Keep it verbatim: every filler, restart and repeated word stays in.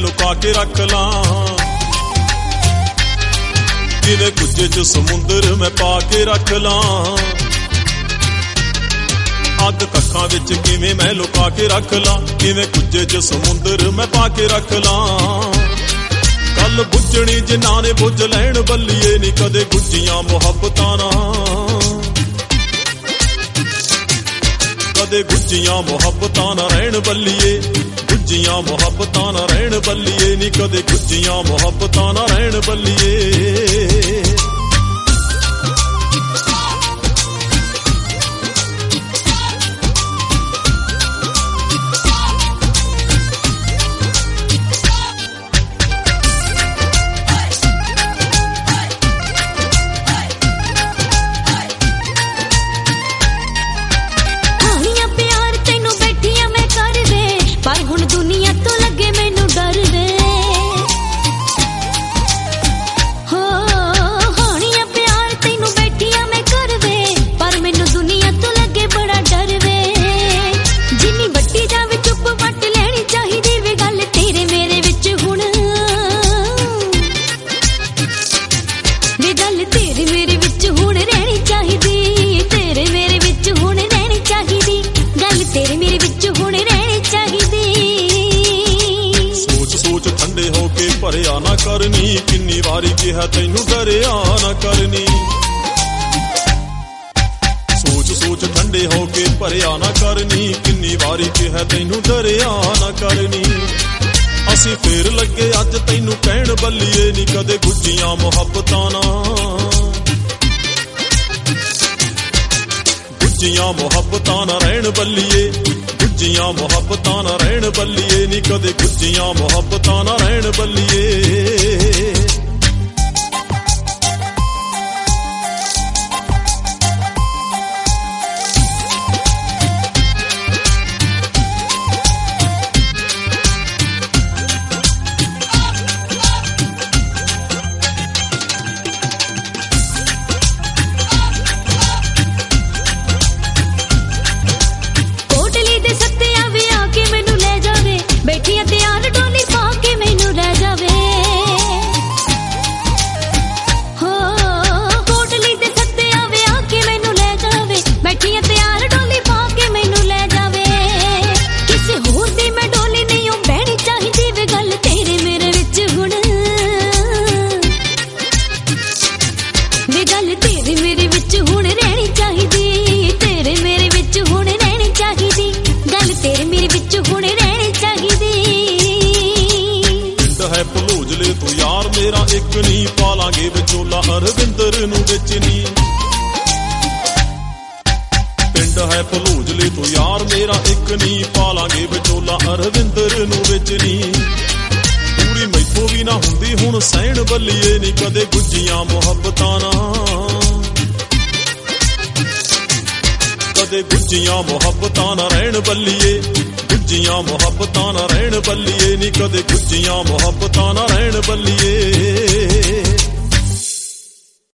ਲੁਕਾ ਕੇ ਰੱਖ ਲਾਂ। ਕਿਵੇਂ ਕੁੱਜੇ ਚ ਸਮੁੰਦਰ ਮੈਂ ਪਾ ਕੇ ਰੱਖ ਲਾਂ। ਅੱਗ ਕੱਖਾਂ ਵਿੱਚ ਕਿਵੇਂ ਮੈਂ ਲੁਕਾ ਕੇ ਰੱਖ ਲਾਂ। ਕਿਵੇਂ ਕੁੱਜੇ ਚ ਸਮੁੰਦਰ ਮੈਂ ਪਾ ਕੇ ਰੱਖ ਲਾਂ। ਗੱਲ ਬੁੱਝਣੀ ਜਿਨ੍ਹਾਂ ਨੇ ਬੁੱਝ ਲੈਣ ਬੱਲੀਏ ਨੀ ਕਦੇ ਗੁੱਝੀਆਂ ਮੁਹੱਬਤਾਂ ਨਾ। ਕਦੇ ਗੁੱਝੀਆਂ ਮੁਹੱਬਤਾਂ ਨਾ ਰਹਿਣ ਬੱਲੀਏ। ਗੁੱਝੀਆਂ ਮੁਹੱਬਤਾਂ ਨਾ ਰਹਿਣ ਬੱਲੀਏ ਨੀ ਕਦੇ ਗੁੱਝੀਆਂ ਮੁਹੱਬਤਾਂ ਨਾ ਰਹਿਣ ਬੱਲੀਏ। ਭਰਿਆ ਨਾ ਕਰਨੀ ਕਿੰਨੀ ਵਾਰੀ ਕਿਹਾ ਤੈਨੂੰ ਡਰਿਆ ਨਾ ਕਰਨੀ। ਸੋਚ ਸੋਚ ਠੰਡੇ ਹੋ ਕੇ ਭਰਿਆ ਨਾ ਕਰਨੀ ਕਿੰਨੀ ਵਾਰੀ ਕਿਹਾ ਤੈਨੂੰ ਡਰਿਆ ਨਾ ਕਰਨੀ। ਅਸੀਂ ਫੇਰ ਲੱਗੇ ਅੱਜ ਤੈਨੂੰ ਕਹਿਣ ਬੱਲੀਏ ਨੀ ਕਦੇ ਗੁੱਝੀਆਂ ਮੁਹੱਬਤਾਂ ਨਾ। ਗੁੱਝੀਆਂ ਮੁਹੱਬਤਾਂ ਨਾ ਰਹਿਣ ਬੱਲੀਏ। ਗੁੱਝੀਆਂ ਮੁਹੱਬਤਾਂ ਨਾ ਰਹਿਣ ਬੱਲੀਏ ਨੀ ਕਦੇ ਗੁੱਝੀਆਂ ਮੁਹੱਬਤਾਂ ਨਾ ਰਹਿਣ ਬੱਲੀਏ। ਬੈਠੀਆਂ ਤਿਆਰ ਡੋਲੀ ਪਾ ਕੇ ਮੈਨੂੰ ਲੈ ਜਾਵੇ। ਹੋ ਕੋਟਲੀ ਦੇ ਸੱਤੇ ਆਵੇ ਆ ਕੇ ਮੈਨੂੰ ਲੈ ਜਾਵੇ। ਬੈਠੀਆਂ ਤਿਆਰ ਡੋਲੀ ਪਾ ਕੇ ਮੈਨੂੰ ਲੈ ਜਾਵੇ। ਕਿਸੇ ਹੋਰ ਦੀ ਮੈਂ ਡੋਲੀ ਨਹੀਂ ਉਹ ਬਹਿਣੀ ਚਾਹੀਦੀ ਵੇ ਗੱਲ ਤੇਰੇ ਮੇਰੇ ਵਿੱਚ ਹੁਣ। ਵੇ ਗੱਲ ਤੇਰੇ ਮੇਰੇ ਵਿੱਚ ਹੁਣ ਰਹਿਣੀ ਚਾਹੀਦੀ। ਤੇਰੇ ਮੇਰੇ ਵਿੱਚ ਹੁਣ ਰਹਿਣੀ ਚਾਹੀਦੀ। ਗੱਲ ਤੇਰੇ ਮੇਰੇ ਵਿੱਚ ਹੁਣ ਰਹਿਣੀ ਚਾਹੀਦੀ। ਹੈ ਭਲੂਜਲੇ ਤੂੰ ਯਾਰ ਮੇਰਾ ਇੱਕ ਨੀ ਪਾਲਾਂਗੇ ਵਿਚੋਲਾ ਹਰਵਿੰਦਰ ਨੂੰ ਵਿੱਚ ਨੀ। ਪਿੰਡ ਹੈ ਭਲੂਜਲੇ ਤੂੰ ਯਾਰ ਮੇਰਾ ਇੱਕ ਨੀ ਪਾਲਾਂਗੇ ਵਿਚੋਲਾ ਹਰਵਿੰਦਰ ਨੂੰ ਵਿੱਚ ਨੀ। ਪੂਰੀ ਮੈਥੋਂ ਵੀ ਨਾ ਹੁੰਦੀ ਹੁਣ ਸਹਿਣ ਬੱਲੀਏ ਨੀ ਕਦੇ ਗੁੱਝੀਆਂ ਮੁਹੱਬਤਾਂ ਨਾ। ਕਦੇ ਗੁੱਝੀਆਂ ਮੁਹੱਬਤਾਂ ਨਾ ਰਹਿਣ ਬੱਲੀਏ। ਗੁੱਝੀਆਂ ਮੁਹੱਬਤਾਂ ਨਾ ਰਹਿਣ ਬੱਲੀਏ ਨੀ ਕਦੇ ਗੁੱਝੀਆਂ ਮੁਹੱਬਤਾਂ ਨਾ ਰਹਿਣ ਬੱਲੀਏ।